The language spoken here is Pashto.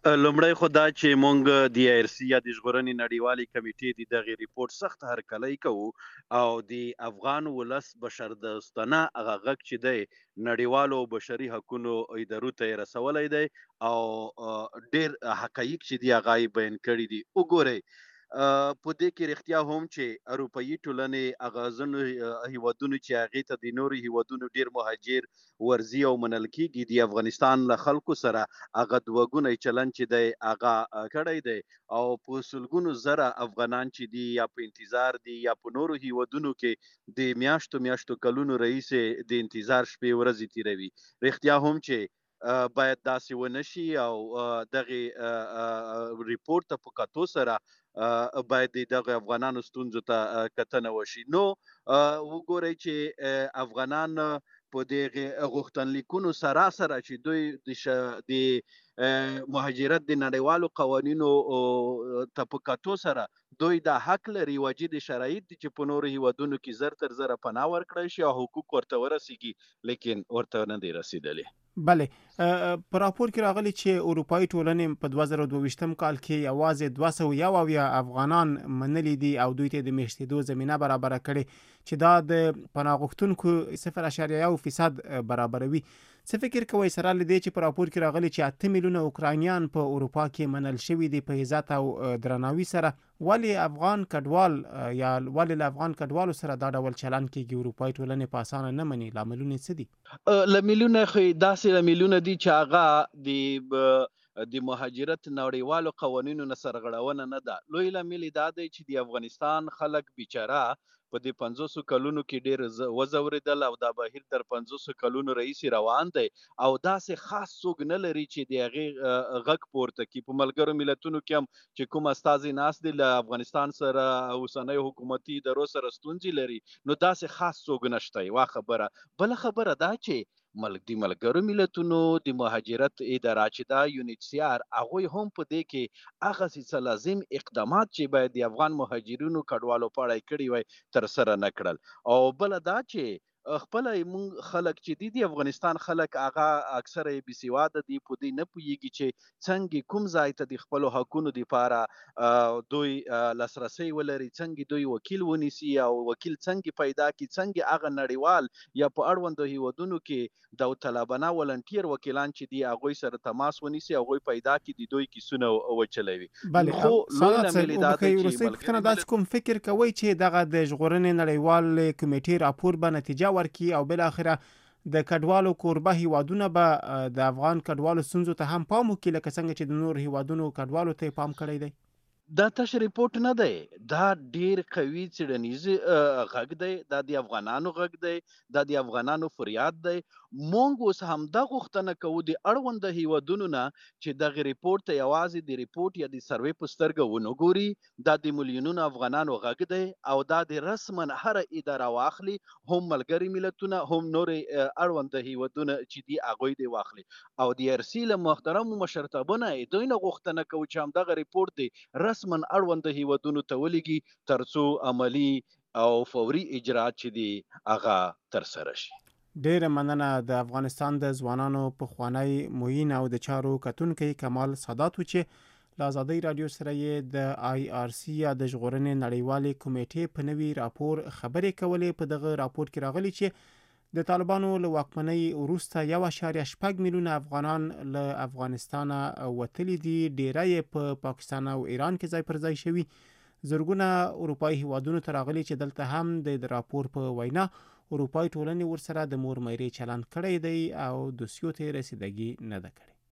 لومړی خو دا چې مونږ د IRC یا د ژغورنې نړیوالې کمیټې د دغې ریپورټ سخت هرکلی کوو او د افغان ولس بشردوستانه هغه غږ چې دی نړیوالو بشري حقونو ادارو ته یې رسولی دی او ډېر حقایق چې دي هغه یې بیان کړي دي. وګورئ په دې کې رښتیا هم چې اروپایي ټولنې هغه ځینو هیوادونو چې هغې ته د نورو هیوادونو ډېر مهاجر ورځي او منل کېږي د افغانستان له خلکو سره هغه دوه ګونی چلند چې دی هغه کړی دی او په سلګونو زره افغانان چې دي یا په انتظار دي یا په نورو هیوادونو کې د میاشتو کلونو رئیسې د انتظار شپې ورځې تیروي. رښتیا هم چې باید داسې ونه شي او دغې ریپورټ ته په کتو سره باید دغه افغانانو ستونزو ته کتنه وشي. نو وګورئ چې افغانان په دغه غوښتنلیکونو سره چې دوی د مهاجرت د نړیوالو قوانینو ته په کتو سره دوی دا حق لري واجد شرایط دي چې په نورو هیوادونو کې زر تر زره پناه ورکړی شي او حقوق ورته ورسیږي لیکن ورته نه دی رسیدلی. بله په راپور کې راغلی چې اروپایي ټولنې په 2022 کال کې یوازې 271 افغانان منلي دي او دوی ته د میشتېدو زمینه برابره کړې چې دا د پناه غوښتونکو 0.1% برابروي. څه فکر کوئ سره له دې چې په راپور کې راغلی چې 8 میلیونه اوکراینیان په اروپا کې منل شوي دي په عزت او درناوي سره، ولې افغان کډوال یا ولې له افغان کډوالو سره دا ډول چلند کېږي؟ اروپایي ټولنې په اسانه نه مني. لاملونه څه دي؟ لاملونه خو داسې لاملونه دي چې هغه د مهاجرت نړیوالو قوانینو نه سرغړونه نه ده. لوی لامل دا دی چې د افغانستان خلک بیچاره په دې 500 کلونو کې ډېر وځورېدل او دا بهیر تر 500 کلونو رئیسې روان دی او داسې خاص څوک نه لري چې د هغې غږ پورته کړي. په ملګرو ملتونو کې هم چې کوم استازي ناست دي له افغانستان سره اوسنۍ حکومتي ادارو سره ستونزې لري، نو داسې خاص څوک نشته. یوه خبره. بله خبره دا چې د ملګرو ملتونو د مهاجرت اداره چې دا UNHCR هغوی هم په دې کې هغسې څه لازم اقدامات چې باید د افغان مهاجرینو کډوالو په اړه یې کړي وای ترسره نه کړل. او بله دا چې خپله مونږ خلک چې دي د افغانستان خلک هغه اکثره یې بېسواده دي، په دې نه پوهېږي چې څنګه کوم ځای ته د خپلو حقونو دپاره دوی لاسرسی ولري، څنګه دوی وکیل ونیسي او وکیل څنګه پیدا کړي، څنګه هغه نړیوال یا په اړوندو هیوادونو کې داوطلبانه ولنټیر وکیلان چې دي هغوی سره تماس ونیسي، هغوی پیدا کړي، د دوی کیسونه وچلوي. خو لوی لامل دا دی چې ملګري داسې کوم فکر کوئ چې دغه د ژغورنې نړیوال کمیټې راپور به نتیجه ورکړي او بالاخره د کډوالو کوربه هیوادونه به د افغان کډوالو ستونزو ته هم پام وکړي لکه څنګه چې د نور هیوادونو کډوالو ته پام کړی دی؟ دا تش ریپورټ نه دی، دا ډیر قوي څیړنیز غږ دی، دا د افغانانو غږ دی، دا د افغانانو فریاد دی. مونږ اوس همدا غوښتنه کوو د اړونده هیوادونو نه چې دغه ریپورټ ته یوازې د ریپورټ یا د سروې په سترګه ونه ګوري. دا د میلیونونو افغانانو غږ دی او دا د رسما هره اداره واخلي، هم ملګري ملتونه هم نورې اړونده هیوادونه چې دي هغوی دې واخلي. او د IRC له محترمو مشرتابه نه دوی نه غوښتنه کوو چې همدغه ریپورټ دی رسما اړونده هیوادونو ته ولېږي ترڅو عملي او فوري اجراات چې دي هغه ترسره شي. ډیره مننه. د افغانستان د ځوانانو پخوانی معین او د چارو کتونکی کمال سادات و چې له ازادۍ رادیو سره یې د IRC یا د ژغورنې نړیوالې کمیټې په نوي راپور خبرې کولې. په دغه راپور کې راغلي چې د طالبانو له واکمنۍ وروسته 1.8 میلیونه افغانان له افغانستانه وتلي دي، ډیره یې په پاکستان او ایران کې ځای پر ځای شوي. زرګونه اروپایي هیوادونو ته راغلي چې دلته هم د راپور په وینا اروپایي ټولنې ورسره د مور میرې چلند کړی دی او دوسیو ته رسیدګي نه ده کړې.